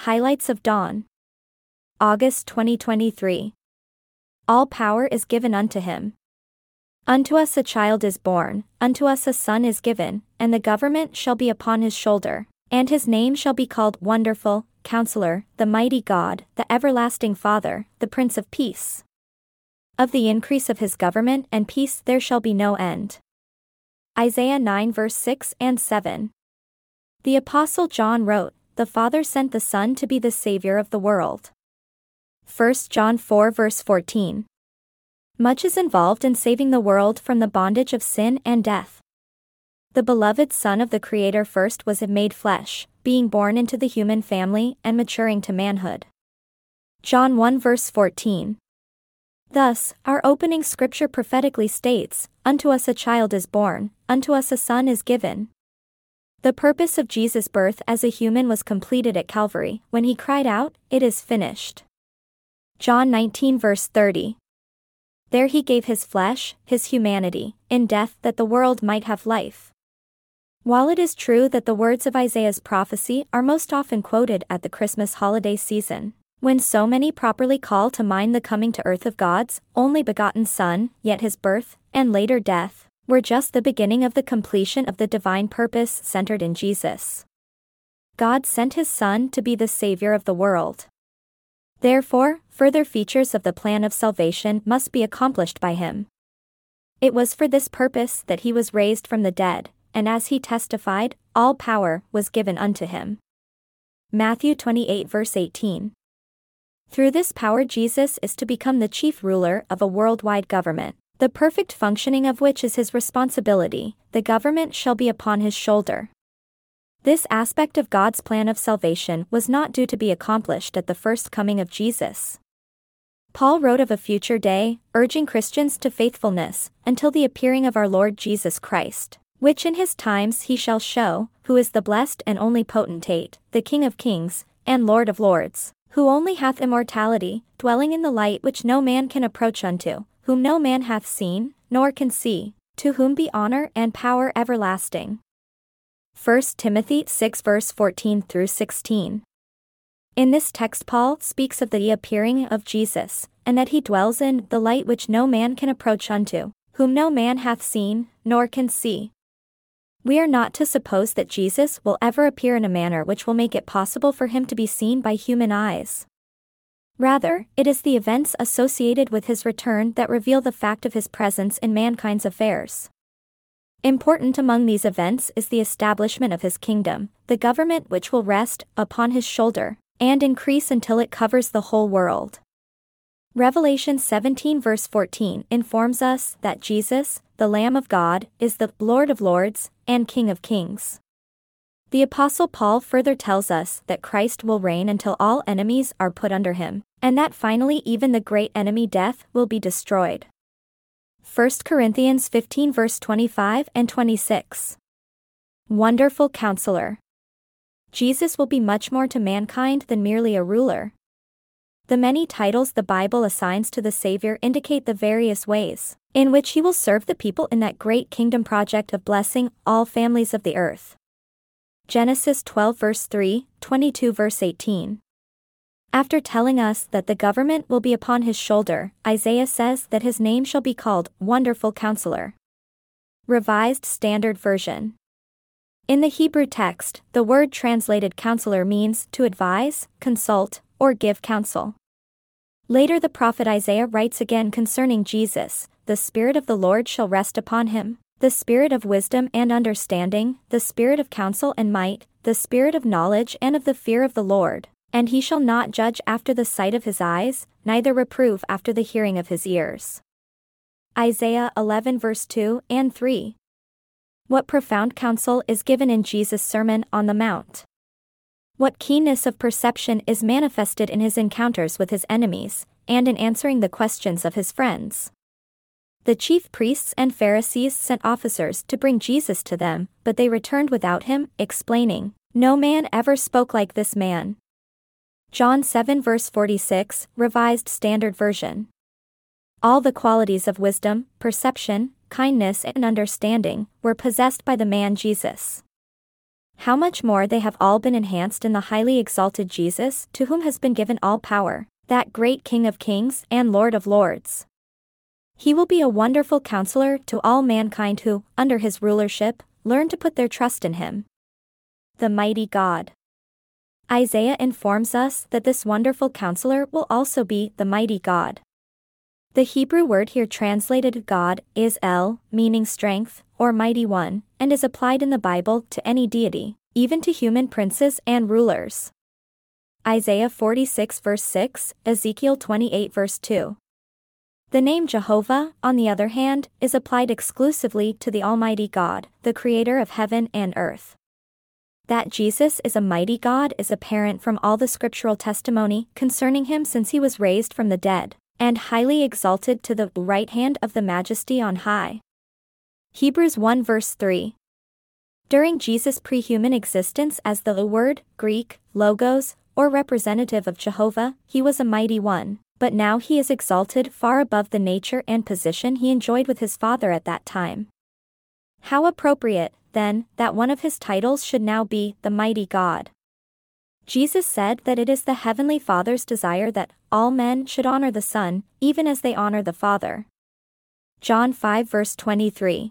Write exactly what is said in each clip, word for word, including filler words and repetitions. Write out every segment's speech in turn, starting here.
Highlights of Dawn. August twenty twenty-three. All power is given unto him. Unto us a child is born, unto us a son is given, and the government shall be upon his shoulder, and his name shall be called Wonderful, Counselor, the Mighty God, the Everlasting Father, the Prince of Peace. Of the increase of his government and peace there shall be no end. Isaiah nine verse six and seven. The Apostle John wrote, "The Father sent the Son to be the Savior of the world." First John four verse fourteen. Much is involved in saving the world from the bondage of sin and death. The beloved Son of the Creator first was made flesh, being born into the human family and maturing to manhood. John one verse fourteen. Thus, our opening scripture prophetically states, "Unto us a child is born, unto us a son is given." The purpose of Jesus' birth as a human was completed at Calvary, when he cried out, "It is finished." John nineteen verse thirty. There he gave his flesh, his humanity, in death that the world might have life. While it is true that the words of Isaiah's prophecy are most often quoted at the Christmas holiday season, when so many properly call to mind the coming to earth of God's only begotten Son, yet his birth, and later death, were just the beginning of the completion of the divine purpose centered in Jesus. God sent his Son to be the Savior of the world. Therefore, further features of the plan of salvation must be accomplished by him. It was for this purpose that he was raised from the dead, and as he testified, all power was given unto him. Matthew twenty-eight verse eighteen. Through this power Jesus is to become the chief ruler of a worldwide government, the perfect functioning of which is his responsibility. The government shall be upon his shoulder. This aspect of God's plan of salvation was not due to be accomplished at the first coming of Jesus. Paul wrote of a future day, urging Christians to faithfulness, until the appearing of our Lord Jesus Christ, which in his times he shall show, who is the blessed and only potentate, the King of kings, and Lord of lords, who only hath immortality, dwelling in the light which no man can approach unto, whom no man hath seen, nor can see, to whom be honor and power everlasting. First Timothy six verse fourteen through sixteen. In this text Paul speaks of the appearing of Jesus, and that he dwells in the light which no man can approach unto, whom no man hath seen, nor can see. We are not to suppose that Jesus will ever appear in a manner which will make it possible for him to be seen by human eyes. Rather, it is the events associated with his return that reveal the fact of his presence in mankind's affairs. Important among these events is the establishment of his kingdom, the government which will rest upon his shoulder, and increase until it covers the whole world. Revelation seventeen verse fourteen informs us that Jesus, the Lamb of God, is the Lord of lords, and King of kings. The Apostle Paul further tells us that Christ will reign until all enemies are put under him, and that finally even the great enemy death will be destroyed. First Corinthians fifteen verse twenty-five and twenty-six. Wonderful Counselor. Jesus will be much more to mankind than merely a ruler. The many titles the Bible assigns to the Savior indicate the various ways in which he will serve the people in that great kingdom project of blessing all families of the earth. Genesis twelve verse three, twenty-two verse eighteen. After telling us that the government will be upon his shoulder, Isaiah says that his name shall be called Wonderful Counselor. Revised Standard Version. In the Hebrew text, the word translated counselor means to advise, consult, or give counsel. Later the prophet Isaiah writes again concerning Jesus, "The Spirit of the Lord shall rest upon him, the Spirit of wisdom and understanding, the Spirit of counsel and might, the Spirit of knowledge and of the fear of the Lord. And he shall not judge after the sight of his eyes, neither reprove after the hearing of his ears." Isaiah eleven verse two and three. What profound counsel is given in Jesus' Sermon on the Mount. What keenness of perception is manifested in his encounters with his enemies, and in answering the questions of his friends. The chief priests and Pharisees sent officers to bring Jesus to them, but they returned without him, explaining, "No man ever spoke like this man." John seven verse forty-six, Revised Standard Version. All the qualities of wisdom, perception, kindness and understanding were possessed by the man Jesus. how much more they have all been enhanced in the highly exalted Jesus, to whom has been given all power, that great King of kings and Lord of lords. He will be a wonderful counselor to all mankind who, under his rulership, learn to put their trust in him. The mighty God. Isaiah informs us that this wonderful counselor will also be the mighty God. The Hebrew word here translated God is El, meaning strength, or mighty one, and is applied in the Bible to any deity, even to human princes and rulers. Isaiah forty-six verse six, Ezekiel twenty-eight verse two. The name Jehovah, on the other hand, is applied exclusively to the Almighty God, the Creator of heaven and earth. That Jesus is a mighty God is apparent from all the scriptural testimony concerning him since he was raised from the dead, and highly exalted to the right hand of the Majesty on high. Hebrews one verse three. During Jesus' pre-human existence as the Word, Greek, Logos, or representative of Jehovah, he was a mighty one, but now he is exalted far above the nature and position he enjoyed with his Father at that time. How appropriate, then, that one of his titles should now be the mighty God. Jesus said that it is the Heavenly Father's desire that all men should honor the Son, even as they honor the Father. John five verse twenty-three.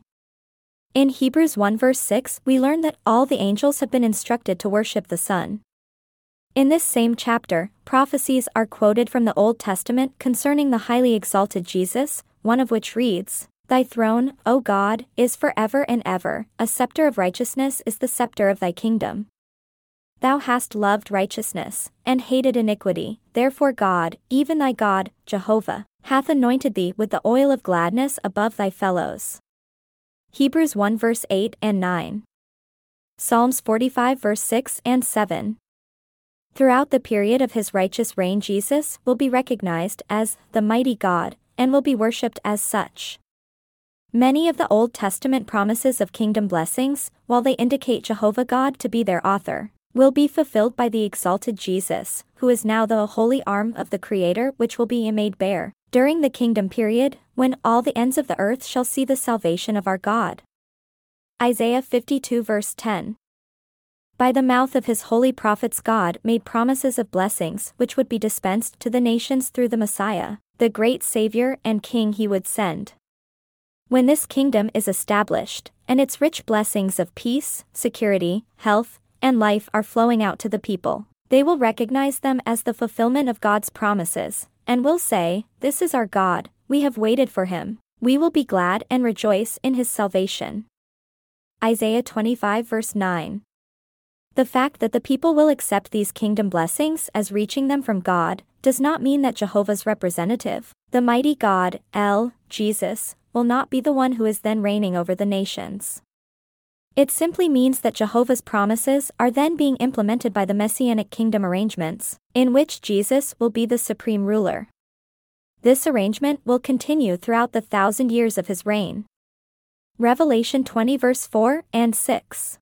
In Hebrews one verse six we learn that all the angels have been instructed to worship the Son. In this same chapter, prophecies are quoted from the Old Testament concerning the highly exalted Jesus, one of which reads, "Thy throne, O God, is forever and ever, a scepter of righteousness is the scepter of thy kingdom. Thou hast loved righteousness, and hated iniquity, therefore God, even thy God, Jehovah, hath anointed thee with the oil of gladness above thy fellows." Hebrews one verse eight and nine. Psalms forty-five verse six and seven. Throughout the period of his righteous reign Jesus will be recognized as the mighty God, and will be worshipped as such. Many of the Old Testament promises of kingdom blessings, while they indicate Jehovah God to be their author, will be fulfilled by the exalted Jesus, who is now the holy arm of the Creator which will be made bare, during the kingdom period, when all the ends of the earth shall see the salvation of our God. Isaiah fifty-two verse ten. By the mouth of his holy prophets God made promises of blessings which would be dispensed to the nations through the Messiah, the great Savior and King he would send. When this kingdom is established, and its rich blessings of peace, security, health, and life are flowing out to the people, they will recognize them as the fulfillment of God's promises, and will say, "This is our God, we have waited for him, we will be glad and rejoice in his salvation." Isaiah twenty-five verse nine. The fact that the people will accept these kingdom blessings as reaching them from God, does not mean that Jehovah's representative, the mighty God, El, Jesus, will not be the one who is then reigning over the nations. It simply means that Jehovah's promises are then being implemented by the Messianic kingdom arrangements, in which Jesus will be the supreme ruler. This arrangement will continue throughout the thousand years of his reign. Revelation twenty verse four and six.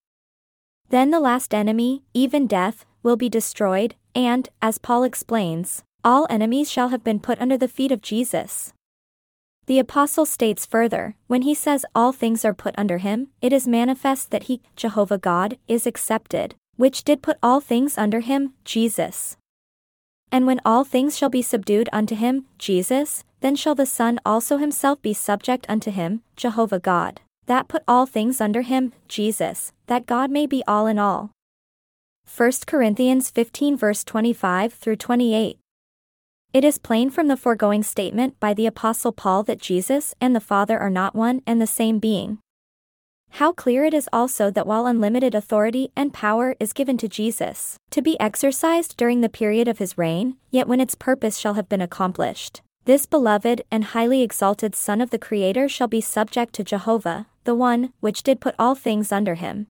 Then the last enemy, even death, will be destroyed, and, as Paul explains, all enemies shall have been put under the feet of Jesus. The apostle states further, when he says all things are put under him, it is manifest that he, Jehovah God, is accepted, which did put all things under him, Jesus. And when all things shall be subdued unto him, Jesus, then shall the Son also himself be subject unto him, Jehovah God, that put all things under him, Jesus, that God may be all in all. First Corinthians fifteen verse twenty-five through twenty-eight. It is plain from the foregoing statement by the Apostle Paul that Jesus and the Father are not one and the same being. How clear it is also that while unlimited authority and power is given to Jesus, to be exercised during the period of his reign, yet when its purpose shall have been accomplished, this beloved and highly exalted Son of the Creator shall be subject to Jehovah, the one which did put all things under him.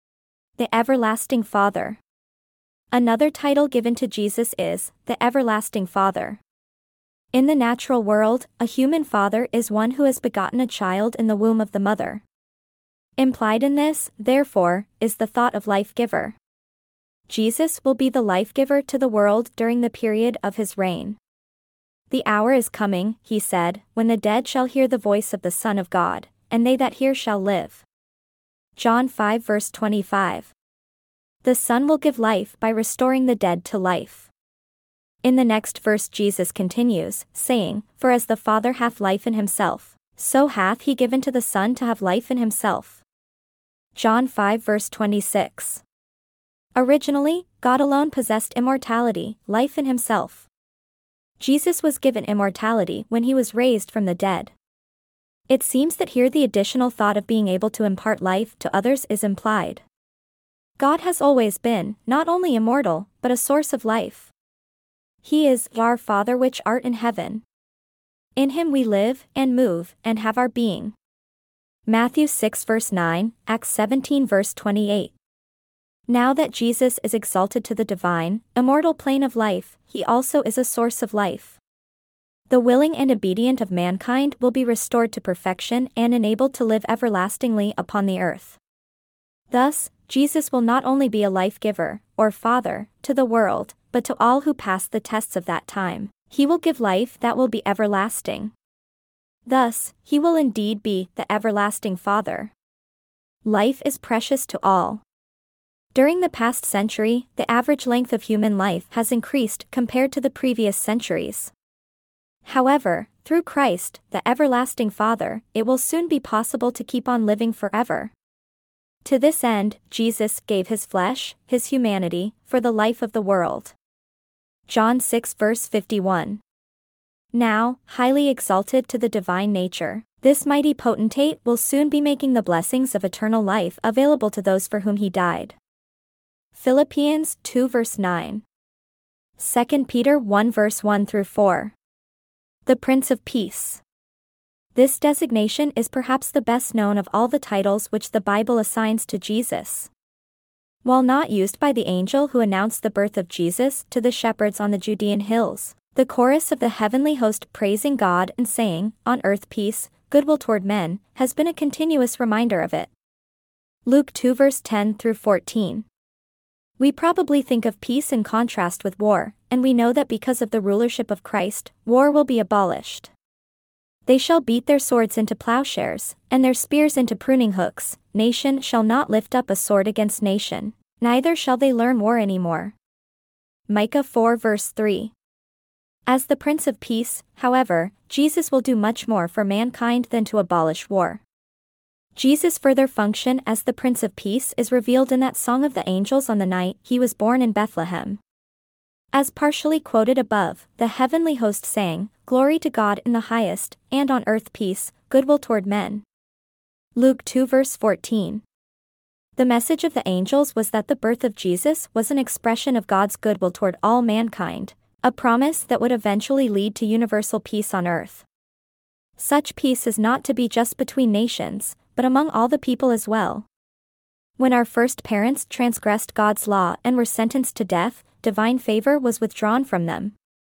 The Everlasting Father. Another title given to Jesus is, the Everlasting Father. In the natural world, a human father is one who has begotten a child in the womb of the mother. Implied in this, therefore, is the thought of life-giver. Jesus will be the life-giver to the world during the period of his reign. The hour is coming, he said, when the dead shall hear the voice of the Son of God, and they that hear shall live. John five verse twenty-five. The Son will give life by restoring the dead to life. In the next verse Jesus continues, saying, For as the Father hath life in himself, so hath he given to the Son to have life in himself. John five verse twenty-six. Originally, God alone possessed immortality, life in himself. Jesus was given immortality when he was raised from the dead. It seems that here the additional thought of being able to impart life to others is implied. God has always been, not only immortal, but a source of life. He is our Father which art in heaven. In him we live, and move, and have our being. Matthew six verse nine, Acts seventeen verse twenty-eight. Now that Jesus is exalted to the divine, immortal plane of life, he also is a source of life. The willing and obedient of mankind will be restored to perfection and enabled to live everlastingly upon the earth. Thus, Jesus will not only be a life-giver, or Father, to the world, but to all who pass the tests of that time. He will give life that will be everlasting. Thus, he will indeed be the everlasting Father. Life is precious to all. During the past century, the average length of human life has increased compared to the previous centuries. However, through Christ, the everlasting Father, it will soon be possible to keep on living forever. To this end, Jesus gave his flesh, his humanity, for the life of the world. John six verse fifty-one. Now, highly exalted to the divine nature, this mighty potentate will soon be making the blessings of eternal life available to those for whom he died. Philippians two verse nine. Second Peter one verse one through four. The Prince of Peace. This designation is perhaps the best known of all the titles which the Bible assigns to Jesus. While not used by the angel who announced the birth of Jesus to the shepherds on the Judean hills, the chorus of the heavenly host praising God and saying, On earth peace, goodwill toward men, has been a continuous reminder of it. Luke two verse ten through fourteen. We probably think of peace in contrast with war, and we know that because of the rulership of Christ, war will be abolished. They shall beat their swords into plowshares, and their spears into pruning hooks. Nation shall not lift up a sword against nation, neither shall they learn war any more. Micah four verse three. As the Prince of Peace, however, Jesus will do much more for mankind than to abolish war. Jesus' further function as the Prince of Peace is revealed in that song of the angels on the night he was born in Bethlehem. As partially quoted above, the heavenly host sang, Glory to God in the highest, and on earth peace, goodwill toward men. Luke two verse fourteen. The message of the angels was that the birth of Jesus was an expression of God's goodwill toward all mankind, a promise that would eventually lead to universal peace on earth. Such peace is not to be just between nations, but among all the people as well. When our first parents transgressed God's law and were sentenced to death, divine favor was withdrawn from them.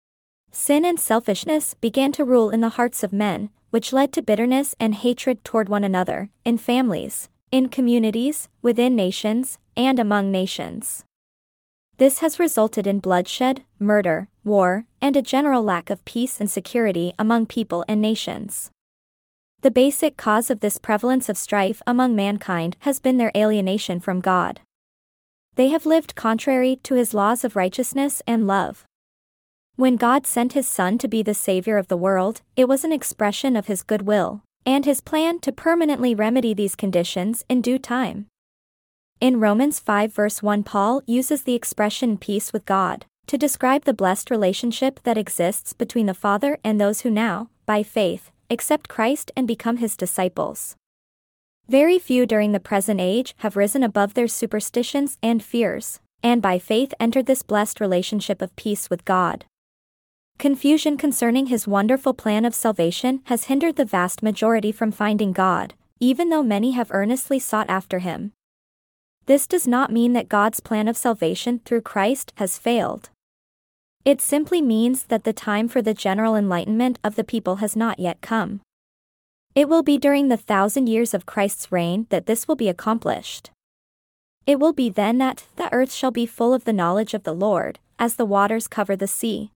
Sin and selfishness began to rule in the hearts of men, which led to bitterness and hatred toward one another, in families, in communities, within nations, and among nations. This has resulted in bloodshed, murder, war, and a general lack of peace and security among people and nations. The basic cause of this prevalence of strife among mankind has been their alienation from God. They have lived contrary to his laws of righteousness and love. When God sent his Son to be the Savior of the world, it was an expression of his goodwill, and his plan to permanently remedy these conditions in due time. In Romans five verse one, Paul uses the expression peace with God to describe the blessed relationship that exists between the Father and those who now, by faith, accept Christ and become his disciples. Very few during the present age have risen above their superstitions and fears, and by faith entered this blessed relationship of peace with God. Confusion concerning his wonderful plan of salvation has hindered the vast majority from finding God, even though many have earnestly sought after him. This does not mean that God's plan of salvation through Christ has failed. It simply means that the time for the general enlightenment of the people has not yet come. It will be during the thousand years of Christ's reign that this will be accomplished. It will be then that the earth shall be full of the knowledge of the Lord, as the waters cover the sea.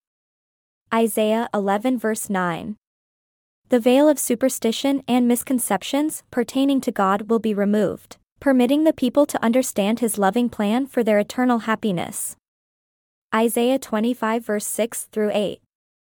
Isaiah eleven verse nine. The veil of superstition and misconceptions pertaining to God will be removed, permitting the people to understand his loving plan for their eternal happiness. Isaiah twenty-five verse six through eight.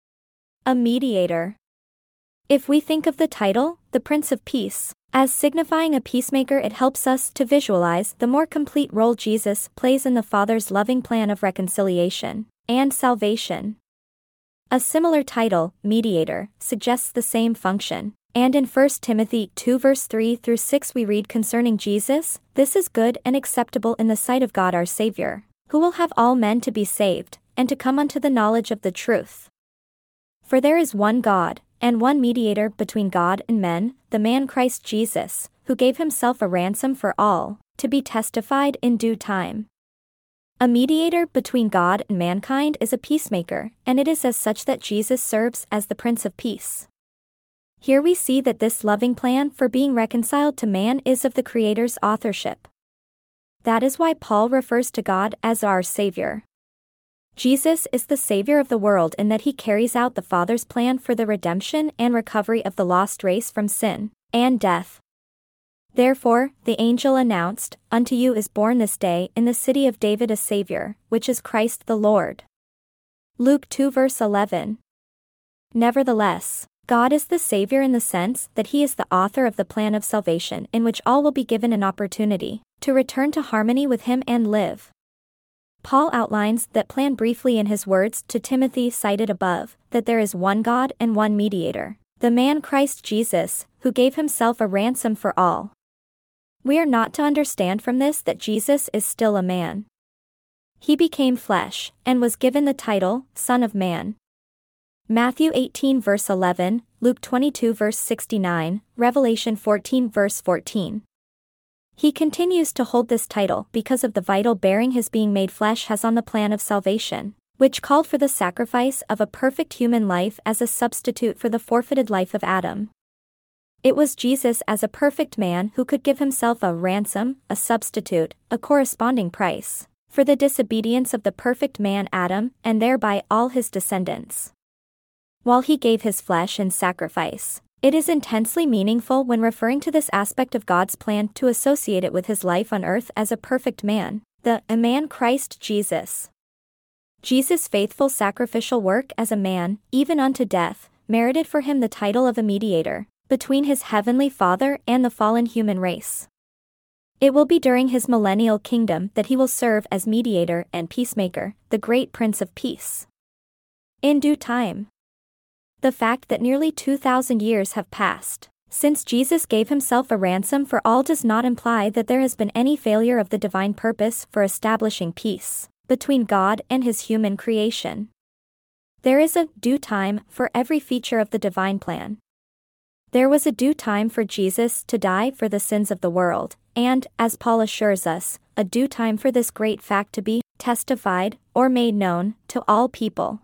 A mediator. If we think of the title, the Prince of Peace, as signifying a peacemaker, it helps us to visualize the more complete role Jesus plays in the Father's loving plan of reconciliation and salvation. A similar title, mediator, suggests the same function, and in First Timothy two verse three through six we read concerning Jesus, "This is good and acceptable in the sight of God our Savior, who will have all men to be saved, and to come unto the knowledge of the truth. For there is one God, and one mediator between God and men, the man Christ Jesus, who gave himself a ransom for all, to be testified in due time." A mediator between God and mankind is a peacemaker, and it is as such that Jesus serves as the Prince of Peace. Here we see that this loving plan for being reconciled to man is of the Creator's authorship. That is why Paul refers to God as our Savior. Jesus is the Savior of the world in that he carries out the Father's plan for the redemption and recovery of the lost race from sin and death. Therefore, the angel announced, "Unto you is born this day in the city of David a Savior, which is Christ the Lord." Luke two verse eleven. Nevertheless, God is the Savior in the sense that he is the author of the plan of salvation in which all will be given an opportunity to return to harmony with him and live. Paul outlines that plan briefly in his words to Timothy cited above, that there is one God and one mediator, the man Christ Jesus, who gave himself a ransom for all. We are not to understand from this that Jesus is still a man. He became flesh, and was given the title, Son of Man. Matthew eighteen verse eleven, Luke twenty-two verse sixty-nine, Revelation fourteen verse fourteen. He continues to hold this title because of the vital bearing his being made flesh has on the plan of salvation, which called for the sacrifice of a perfect human life as a substitute for the forfeited life of Adam. It was Jesus as a perfect man who could give himself a ransom, a substitute, a corresponding price, for the disobedience of the perfect man Adam and thereby all his descendants. While he gave his flesh in sacrifice, it is intensely meaningful when referring to this aspect of God's plan to associate it with his life on earth as a perfect man, the man Christ Jesus. Jesus' faithful sacrificial work as a man, even unto death, merited for him the title of a mediator between his heavenly Father and the fallen human race. It will be during his millennial kingdom that he will serve as mediator and peacemaker, the great Prince of Peace. In due time. The fact that nearly two thousand years have passed since Jesus gave himself a ransom for all does not imply that there has been any failure of the divine purpose for establishing peace between God and his human creation. There is a due time for every feature of the divine plan. There was a due time for Jesus to die for the sins of the world, and, as Paul assures us, a due time for this great fact to be testified or made known to all people.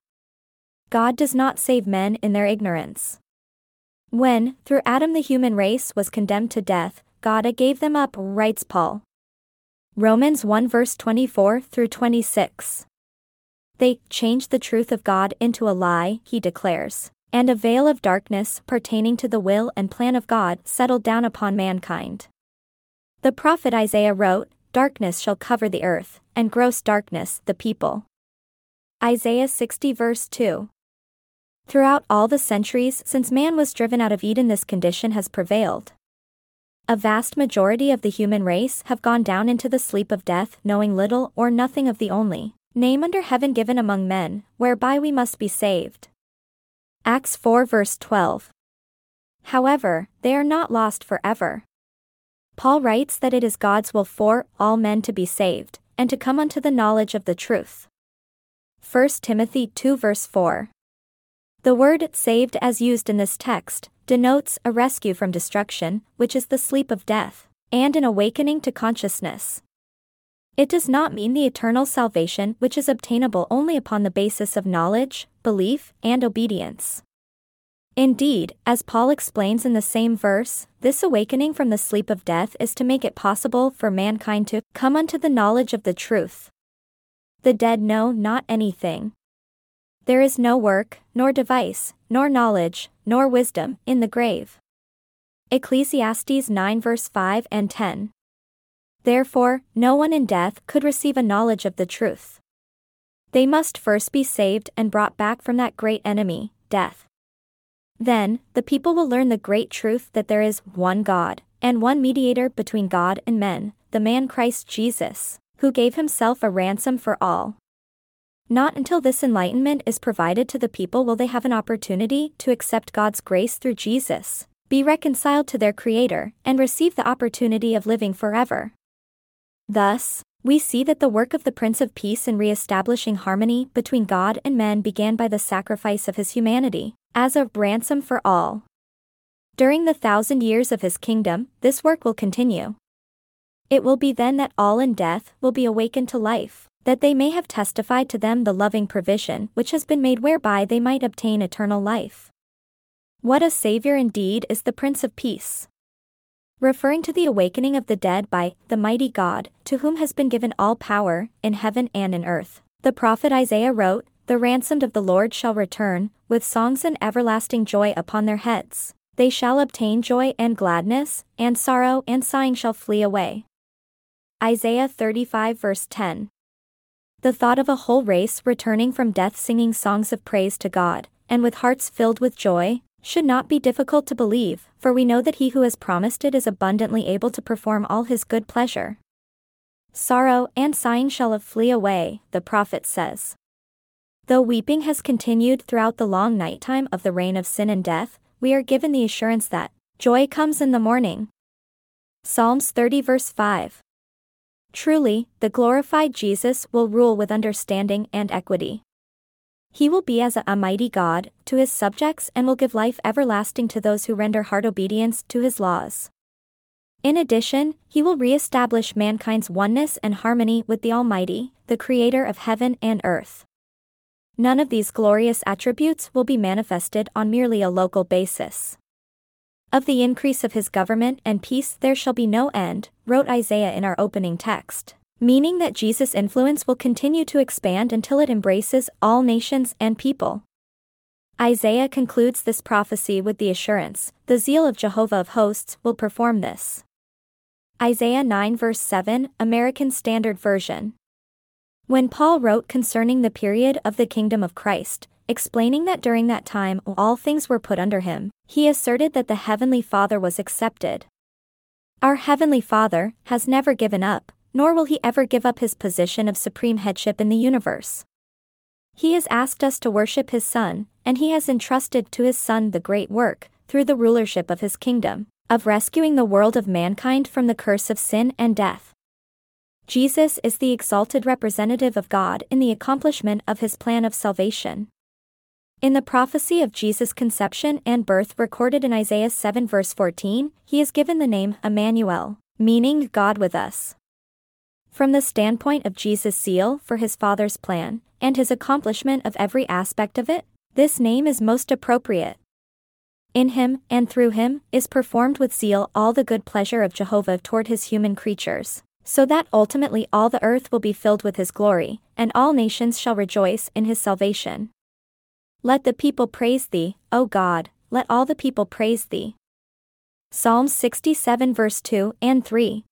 God does not save men in their ignorance. When, through Adam the human race was condemned to death, God gave them up, writes Paul. Romans one verse twenty-four through twenty-six. They changed the truth of God into a lie, he declares, and a veil of darkness pertaining to the will and plan of God settled down upon mankind. The prophet Isaiah wrote, "Darkness shall cover the earth, and gross darkness the people." Isaiah sixty verse two. Throughout all the centuries since man was driven out of Eden, this condition has prevailed. A vast majority of the human race have gone down into the sleep of death, knowing little or nothing of the only name under heaven given among men, whereby we must be saved. Acts four verse twelve. However, they are not lost forever. Paul writes that it is God's will for all men to be saved, and to come unto the knowledge of the truth. First Timothy two verse four. The word saved as used in this text denotes a rescue from destruction, which is the sleep of death, and an awakening to consciousness. It does not mean the eternal salvation which is obtainable only upon the basis of knowledge, belief, and obedience. Indeed, as Paul explains in the same verse, this awakening from the sleep of death is to make it possible for mankind to come unto the knowledge of the truth. The dead know not anything. There is no work, nor device, nor knowledge, nor wisdom, in the grave. Ecclesiastes nine verse five and ten. Therefore, no one in death could receive a knowledge of the truth. They must first be saved and brought back from that great enemy, death. Then, the people will learn the great truth that there is one God, and one mediator between God and men, the man Christ Jesus, who gave himself a ransom for all. Not until this enlightenment is provided to the people will they have an opportunity to accept God's grace through Jesus, be reconciled to their Creator, and receive the opportunity of living forever. Thus, we see that the work of the Prince of Peace in re-establishing harmony between God and men began by the sacrifice of his humanity, as a ransom for all. During the thousand years of his kingdom, this work will continue. It will be then that all in death will be awakened to life, that they may have testified to them the loving provision which has been made whereby they might obtain eternal life. What a Savior indeed is the Prince of Peace! Referring to the awakening of the dead by the mighty God, to whom has been given all power, in heaven and in earth, the prophet Isaiah wrote, "The ransomed of the Lord shall return, with songs and everlasting joy upon their heads. They shall obtain joy and gladness, and sorrow and sighing shall flee away." Isaiah thirty-five verse ten. The thought of a whole race returning from death singing songs of praise to God, and with hearts filled with joy, should not be difficult to believe, for we know that he who has promised it is abundantly able to perform all his good pleasure. Sorrow and sighing shall flee away, the prophet says. Though weeping has continued throughout the long nighttime of the reign of sin and death, we are given the assurance that joy comes in the morning. Psalms thirty verse five. Truly, the glorified Jesus will rule with understanding and equity. He will be as a mighty God to his subjects and will give life everlasting to those who render heart obedience to his laws. In addition, he will re-establish mankind's oneness and harmony with the Almighty, the Creator of heaven and earth. None of these glorious attributes will be manifested on merely a local basis. Of the increase of his government and peace there shall be no end, wrote Isaiah in our opening text, meaning that Jesus' influence will continue to expand until it embraces all nations and people. Isaiah concludes this prophecy with the assurance, "The zeal of Jehovah of hosts will perform this." Isaiah nine verse seven, American Standard Version. When Paul wrote concerning the period of the kingdom of Christ, explaining that during that time all things were put under him, he asserted that the Heavenly Father was accepted. Our Heavenly Father has never given up, nor will he ever give up his position of supreme headship in the universe. He has asked us to worship his Son, and he has entrusted to his Son the great work, through the rulership of his kingdom, of rescuing the world of mankind from the curse of sin and death. Jesus is the exalted representative of God in the accomplishment of his plan of salvation. In the prophecy of Jesus' conception and birth recorded in Isaiah seven verse fourteen, he is given the name Emmanuel, meaning God with us. From the standpoint of Jesus' zeal for his Father's plan, and his accomplishment of every aspect of it, this name is most appropriate. In him, and through him, is performed with zeal all the good pleasure of Jehovah toward his human creatures, so that ultimately all the earth will be filled with his glory, and all nations shall rejoice in his salvation. Let the people praise thee, O God, let all the people praise thee. Psalms sixty-seven verse two and three.